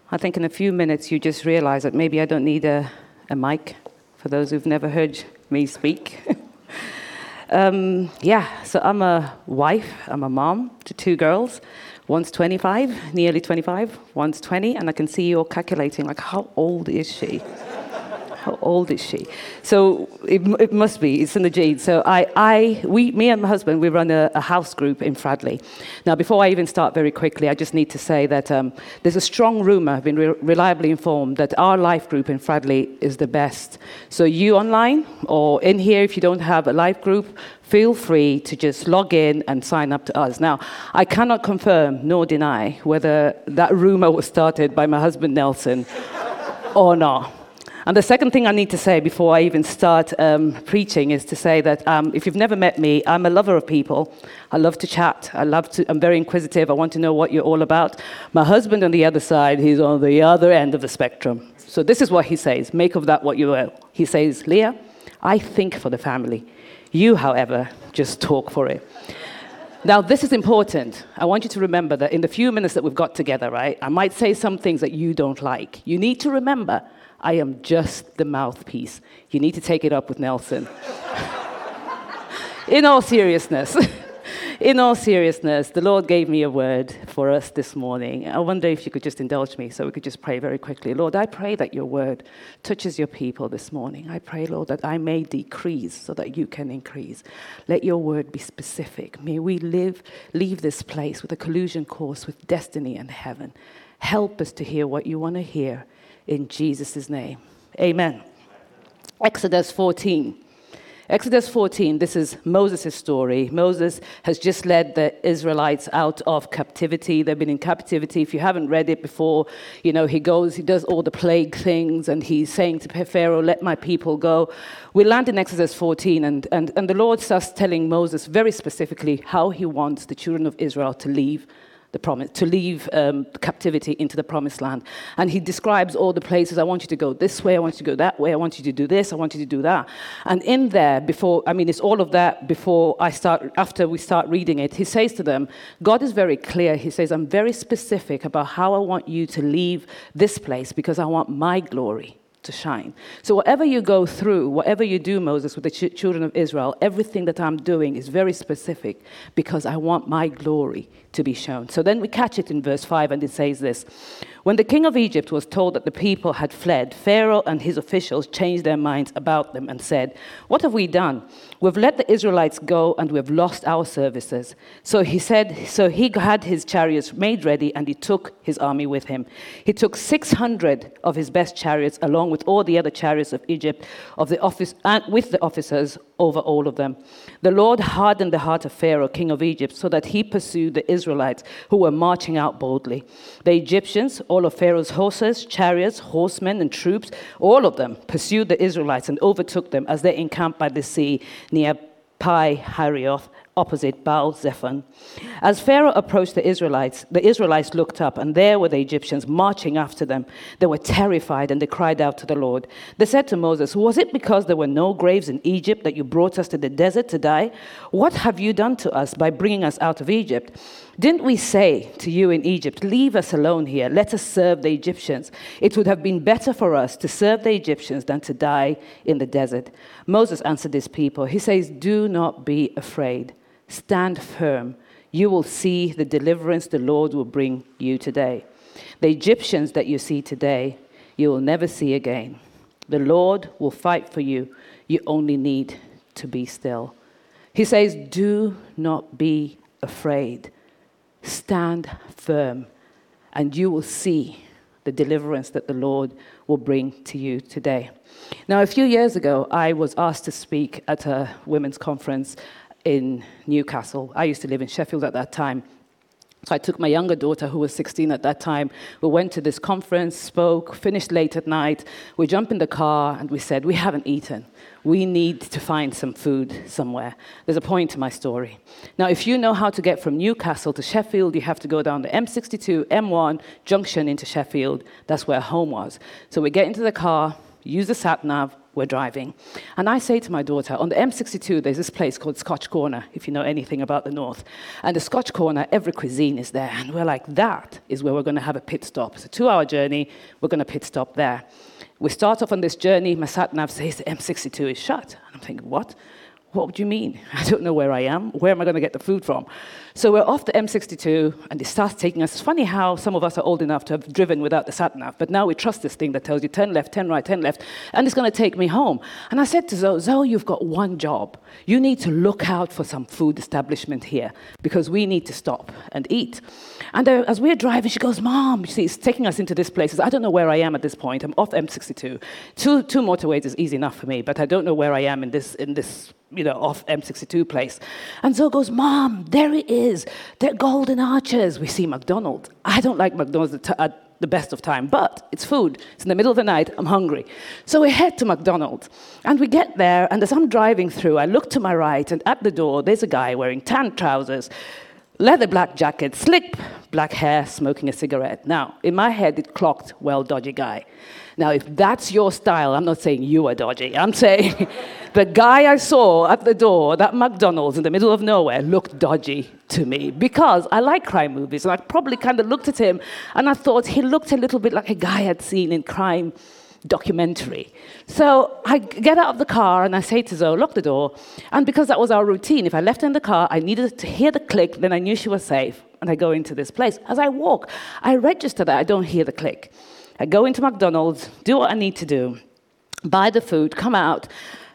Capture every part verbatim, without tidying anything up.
I think in a few minutes you just realize that maybe I don't need a, a mic, for those who've never heard me speak. um, yeah, so I'm a wife, I'm a mom to two girls. One's twenty-five, nearly twenty-five, one's twenty, and I can see you all calculating, like, how old is she? How old is she? So it, it must be, it's in the genes. So I, I, we, me and my husband, we run a, a house group in Fradley. Now, before I even start very quickly, I just need to say that um, there's a strong rumor, I've been re- reliably informed, that our life group in Fradley is the best. So you online or in here, if you don't have a life group, feel free to just log in and sign up to us. Now, I cannot confirm nor deny whether that rumor was started by my husband, Nelson, or not. And the second thing I need to say before I even start um, preaching is to say that um, if you've never met me, I'm a lover of people. I love to chat. I love to. I'm very inquisitive. I want to know what you're all about. My husband on the other side, he's on the other end of the spectrum. So this is what he says. Make of that what you will. He says, Leah, I think for the family. You, however, just talk for it. Now, this is important. I want you to remember that in the few minutes that we've got together, right, I might say some things that you don't like. You need to remember, I am just the mouthpiece. You need to take it up with Nelson. In all seriousness, in all seriousness, the Lord gave me a word for us this morning. I wonder if you could just indulge me so we could just pray very quickly. Lord, I pray that your word touches your people this morning. I pray, Lord, that I may decrease so that you can increase. Let your word be specific. May we live, leave this place with a collusion course with destiny and heaven. Help us to hear what you want to hear. In Jesus' name, amen. Exodus fourteen. Exodus fourteen, this is Moses' story. Moses has just led the Israelites out of captivity. They've been in captivity. If you haven't read it before, you know, he goes, he does all the plague things, and he's saying to Pharaoh, let my people go. We land in Exodus fourteen, and, and, and the Lord starts telling Moses very specifically how he wants the children of Israel to leave the promise, to leave um, captivity into the promised land. And he describes all the places. I want you to go this way, I want you to go that way, I want you to do this, I want you to do that. And in there, before, I mean, it's all of that before I start, after we start reading it, he says to them, God is very clear. He says, I'm very specific about how I want you to leave this place because I want my glory to shine. So whatever you go through, whatever you do, Moses, with the ch- children of Israel, everything that I'm doing is very specific because I want my glory to be shown. So then we catch it in verse five, and it says this. When the king of Egypt was told that the people had fled, Pharaoh and his officials changed their minds about them and said, what have we done? We've let the Israelites go and we've lost our services. So he said, so he had his chariots made ready and he took his army with him. He took six hundred of his best chariots along with all the other chariots of Egypt, of the office, and with the officers over all of them. The Lord hardened the heart of Pharaoh, king of Egypt, so that he pursued the Israelites who were marching out boldly. The Egyptians, all of Pharaoh's horses, chariots, horsemen, and troops, all of them pursued the Israelites and overtook them as they encamped by the sea near Pi Hahiroth, opposite Baal Zephon. As Pharaoh approached the Israelites, the Israelites looked up, and there were the Egyptians marching after them. They were terrified, and they cried out to the Lord. They said to Moses, was it because there were no graves in Egypt that you brought us to the desert to die? What have you done to us by bringing us out of Egypt? Didn't we say to you in Egypt, leave us alone here, let us serve the Egyptians? It would have been better for us to serve the Egyptians than to die in the desert. Moses answered his people. He says, do not be afraid. Stand firm. You will see the deliverance the Lord will bring you today. The Egyptians that you see today, you will never see again. The Lord will fight for you. You only need to be still. He says, do not be afraid. Stand firm, and you will see the deliverance that the Lord will bring to you today. Now, a few years ago, I was asked to speak at a women's conference in Newcastle. I used to live in Sheffield at that time. So I took my younger daughter, who was sixteen at that time. We went to this conference, spoke, finished late at night. We jumped in the car and we said, we haven't eaten. We need to find some food somewhere. There's a point to my story. Now, if you know how to get from Newcastle to Sheffield, you have to go down the M sixty-two, M one junction into Sheffield. That's where home was. So we get into the car, use the sat nav, we're driving. And I say to my daughter, on the M sixty-two, there's this place called Scotch Corner, if you know anything about the North. And the Scotch Corner, every cuisine is there. And we're like, that is where we're going to have a pit stop. It's a two-hour journey. We're going to pit stop there. We start off on this journey. My sat-nav says the M sixty-two is shut. And I'm thinking, what? What do you mean? I don't know where I am. Where am I going to get the food from? So we're off the M sixty-two, and it starts taking us. It's funny how some of us are old enough to have driven without the sat-nav, but now we trust this thing that tells you turn left, turn right, turn left, and it's going to take me home. And I said to Zoe, Zoe, you've got one job. You need to look out for some food establishment here, because we need to stop and eat. And uh, as we're driving, she goes, Mom, you see, it's taking us into this place. I don't know where I am at this point. I'm off M sixty-two. Two, two motorways is easy enough for me, but I don't know where I am in this, in this you know, off M sixty-two place. And Zoe goes, Mom, there it is. They're Golden Arches. We see McDonald's. I don't like McDonald's at, at the best of time, but it's food. It's in the middle of the night. I'm hungry. So we head to McDonald's. And we get there, and as I'm driving through, I look to my right, and at the door, there's a guy wearing tan trousers, leather black jacket, slick black hair, smoking a cigarette. Now, in my head, it clocked, well, dodgy guy. Now, if that's your style, I'm not saying you are dodgy. I'm saying the guy I saw at the door, that McDonald's in the middle of nowhere, looked dodgy to me because I like crime movies. And I probably kind of looked at him, and I thought he looked a little bit like a guy I'd seen in crime documentary. So I get out of the car, and I say to Zoe, lock the door. And because that was our routine, if I left her in the car, I needed to hear the click, then I knew she was safe. And I go into this place. As I walk, I register that I don't hear the click. I go into McDonald's, do what I need to do, buy the food, come out,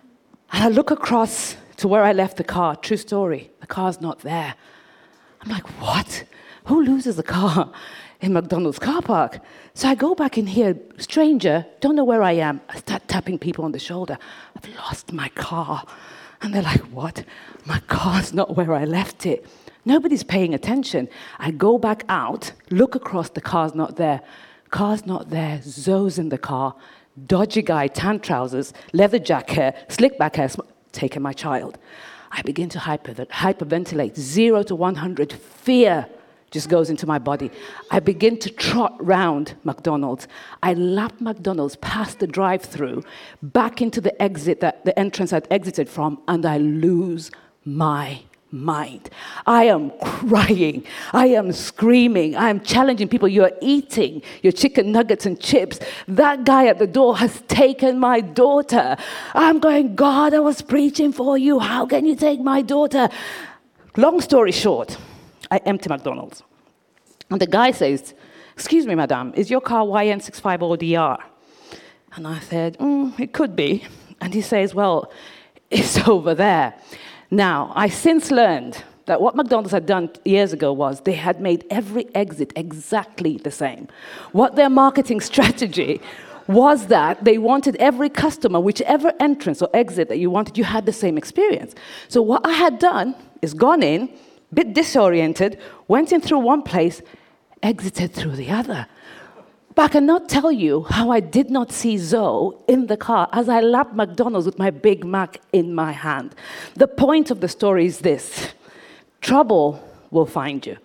and I look across to where I left the car. True story. The car's not there. I'm like, what? Who loses a car in McDonald's car park? So I go back in here, stranger, don't know where I am. I start tapping people on the shoulder. I've lost my car. And they're like, what? My car's not where I left it. Nobody's paying attention. I go back out, look across, the car's not there. Car's not there. Zoe's in the car. Dodgy guy, tan trousers, leather jacket, slick back hair, sm- taking my child. I begin to hyper- hyperventilate. Zero to one hundred. Fear just goes into my body. I begin to trot round McDonald's. I lap McDonald's past the drive-through, back into the exit, that the entrance I'd exited from, and I lose my mind. I am crying. I am screaming. I am challenging people. You're eating your chicken nuggets and chips. That guy at the door has taken my daughter. I'm going, God, I was preaching for you. How can you take my daughter? Long story short, I empty McDonald's. And the guy says, excuse me, madam, is your car Y N six five zero D R? And I said, mm, it could be. And he says, well, it's over there. Now, I since learned that what McDonald's had done years ago was they had made every exit exactly the same. What their marketing strategy was that they wanted every customer, whichever entrance or exit that you wanted, you had the same experience. So what I had done is gone in, a bit disoriented, went in through one place, exited through the other. But I cannot tell you how I did not see Zoe in the car as I lapped McDonald's with my Big Mac in my hand. The point of the story is this: trouble will find you.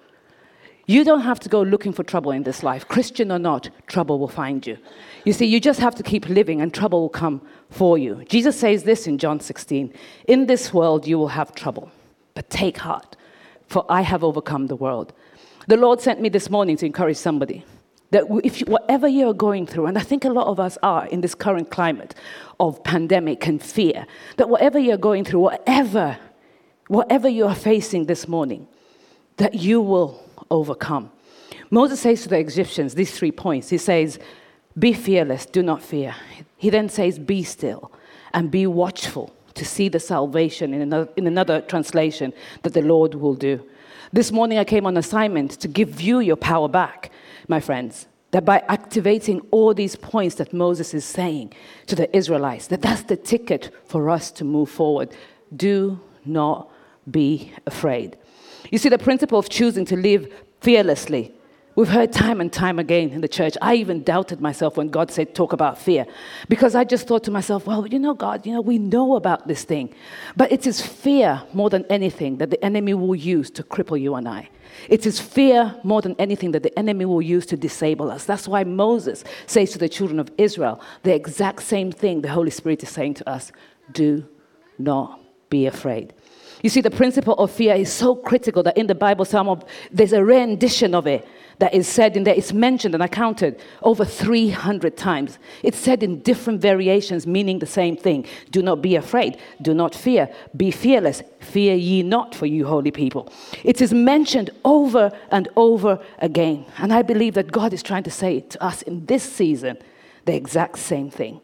You don't have to go looking for trouble in this life. Christian or not, trouble will find you. You see, you just have to keep living and trouble will come for you. Jesus says this in John sixteen, in this world you will have trouble, but take heart, for I have overcome the world. The Lord sent me this morning to encourage somebody. That if you, whatever you're going through, and I think a lot of us are in this current climate of pandemic and fear, that whatever you're going through, whatever, whatever you're facing this morning, that you will overcome. Moses says to the Egyptians these three points. He says, be fearless, do not fear. He then says, be still and be watchful to see the salvation in another, in another translation that the Lord will do. This morning I came on assignment to give you your power back, my friends, that by activating all these points that Moses is saying to the Israelites, that that's the ticket for us to move forward. Do not be afraid. You see, the principle of choosing to live fearlessly We've heard time and time again in the church. I even doubted myself when God said, talk about fear. Because I just thought to myself, well, you know, God, you know, we know about this thing. But it is fear more than anything that the enemy will use to cripple you and I. It is fear more than anything that the enemy will use to disable us. That's why Moses says to the children of Israel, the exact same thing the Holy Spirit is saying to us. Do not be afraid. You see, the principle of fear is so critical that in the Bible, some of, there's a rendition of it that is said in there. It's mentioned, and I counted, over three hundred times. It's said in different variations, meaning the same thing. Do not be afraid. Do not fear. Be fearless. Fear ye not, for you holy people. It is mentioned over and over again. And I believe that God is trying to say to us in this season the exact same thing.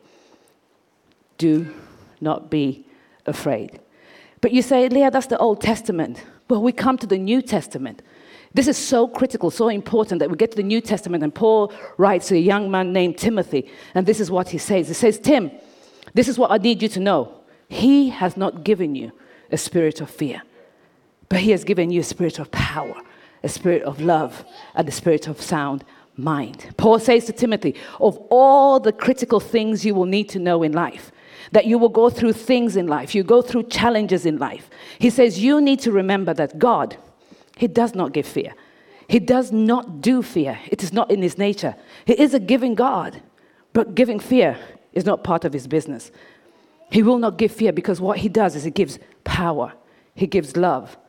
Do not be afraid. But you say, Leah, that's the Old Testament. Well, we come to the New Testament. This is so critical, so important that we get to the New Testament, and Paul writes to a young man named Timothy, and this is what he says. He says, Tim, this is what I need you to know. He has not given you a spirit of fear, but he has given you a spirit of power, a spirit of love, and a spirit of sound mind. Paul says to Timothy, of all the critical things you will need to know in life, that you will go through things in life, you go through challenges in life. He says you need to remember that God, he does not give fear. He does not do fear. It is not in his nature. He is a giving God, but giving fear is not part of his business. He will not give fear because what he does is he gives power. He gives love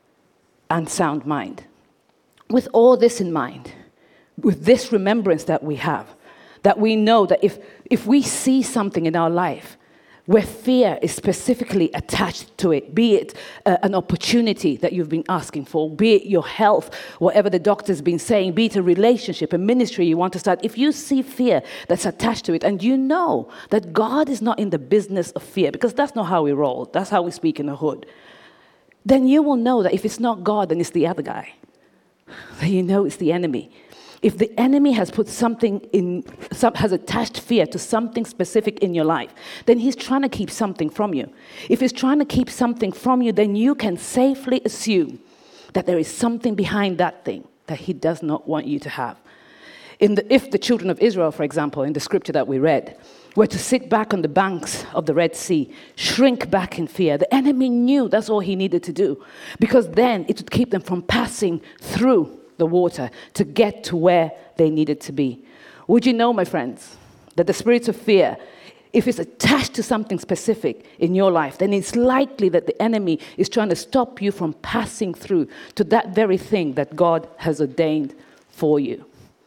and sound mind. With all this in mind, with this remembrance that we have, that we know that if, if we see something in our life where fear is specifically attached to it, be it uh, an opportunity that you've been asking for, be it your health, whatever the doctor's been saying, be it a relationship, a ministry you want to start, if you see fear that's attached to it, and you know that God is not in the business of fear, because that's not how we roll, that's how we speak in the hood, then you will know that if it's not God, then it's the other guy. Then you know it's the enemy. If the enemy has put something in, some, has attached fear to something specific in your life, then he's trying to keep something from you. If he's trying to keep something from you, then you can safely assume that there is something behind that thing that he does not want you to have. In the, if the children of Israel, for example, in the scripture that we read, were to sit back on the banks of the Red Sea, shrink back in fear, the enemy knew that's all he needed to do, because then it would keep them from passing through the water to get to where they needed to be. Would you know, my friends, that the spirit of fear, if it's attached to something specific in your life, then it's likely that the enemy is trying to stop you from passing through to that very thing that God has ordained for you.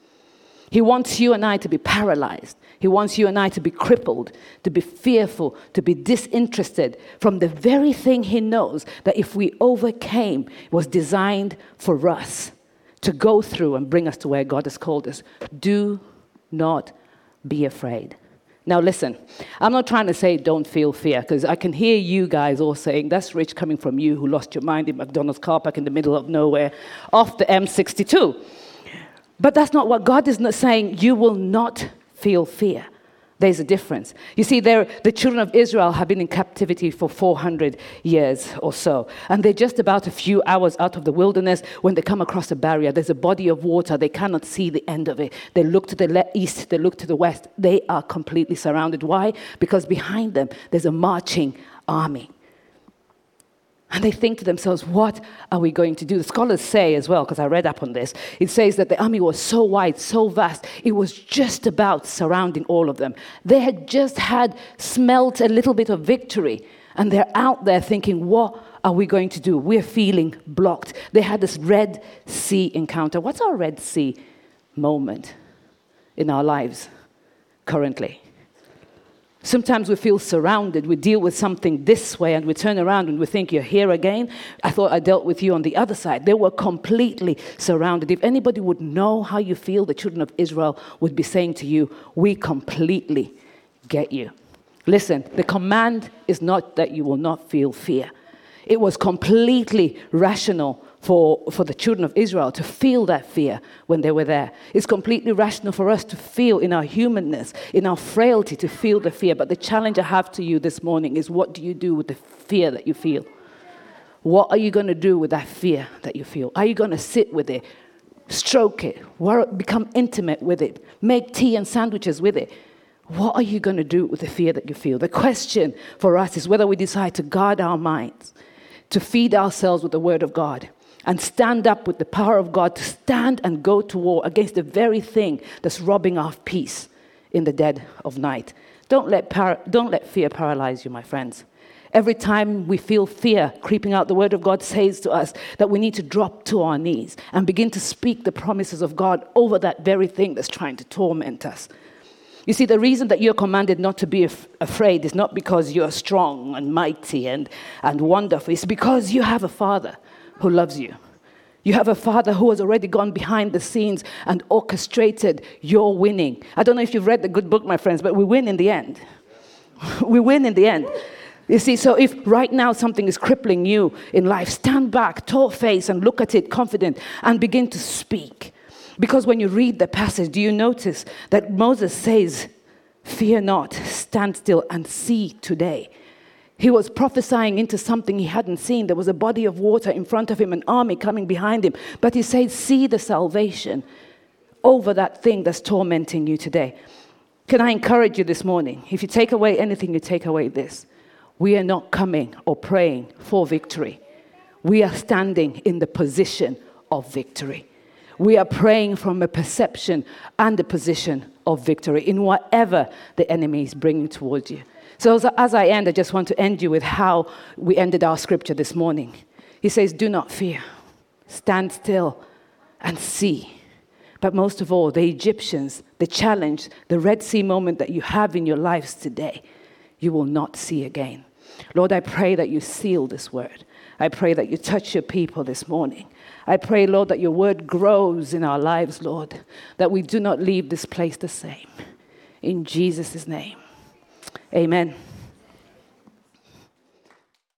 He wants you and I to be paralyzed. He wants you and I to be crippled, to be fearful, to be disinterested from the very thing he knows that if we overcame, was designed for us to go through and bring us to where God has called us. Do not be afraid. Now listen, I'm not trying to say don't feel fear, because I can hear you guys all saying, that's rich coming from you who lost your mind in McDonald's car park in the middle of nowhere off the M sixty-two. But that's not what God is not saying. You will not feel fear. There's a difference. You see, the children of Israel have been in captivity for four hundred years or so. And they're just about a few hours out of the wilderness when they come across a barrier. There's a body of water. They cannot see the end of it. They look to the le- east. They look to the west. They are completely surrounded. Why? Because behind them, there's a marching army. And they think to themselves, what are we going to do? The scholars say as well, because I read up on this, it says that the army was so wide, so vast, it was just about surrounding all of them. They had just had smelt a little bit of victory, and they're out there thinking, what are we going to do? We're feeling blocked. They had this Red Sea encounter. What's our Red Sea moment in our lives currently? Sometimes we feel surrounded. We deal with something this way and we turn around and we think, you're here again? I thought I dealt with you on the other side. They were completely surrounded. If anybody would know how you feel, the children of Israel would be saying to you, we completely get you. Listen, the command is not that you will not feel fear. It was completely rational for, for the children of Israel to feel that fear when they were there. It's completely rational for us to feel in our humanness, in our frailty, to feel the fear. But the challenge I have to you this morning is, what do you do with the fear that you feel? What are you going to do with that fear that you feel? Are you going to sit with it, stroke it, wor- become intimate with it, make tea and sandwiches with it. What are you going to do with the fear that you feel? The question for us is whether we decide to guard our minds, to feed ourselves with the word of God, and stand up with the power of God to stand and go to war against the very thing that's robbing our peace in the dead of night. Don't let par- don't let fear paralyze you, my friends. Every time we feel fear creeping out, the word of God says to us that we need to drop to our knees and begin to speak the promises of God over that very thing that's trying to torment us. You see, the reason that you're commanded not to be af- afraid is not because you're strong and mighty and, and wonderful. It's because you have a Father who loves you. You have a Father who has already gone behind the scenes and orchestrated your winning. I don't know if you've read the good book, my friends, but we win in the end. We win in the end. You see, so if right now something is crippling you in life, stand back, tall face, and look at it confident and begin to speak. Because when you read the passage, do you notice that Moses says, fear not, stand still and see today. He was prophesying into something he hadn't seen. There was a body of water in front of him, an army coming behind him. But he said, see the salvation over that thing that's tormenting you today. Can I encourage you this morning? If you take away anything, you take away this. We are not coming or praying for victory. We are standing in the position of victory. We are praying from a perception and a position of victory in whatever the enemy is bringing towards you. So as, as I end, I just want to end you with how we ended our scripture this morning. He says, do not fear. Stand still and see. But most of all, the Egyptians, the challenge, the Red Sea moment that you have in your lives today, you will not see again. Lord, I pray that you seal this word. I pray that you touch your people this morning. I pray, Lord, that your word grows in our lives, Lord, that we do not leave this place the same. In Jesus' name, amen.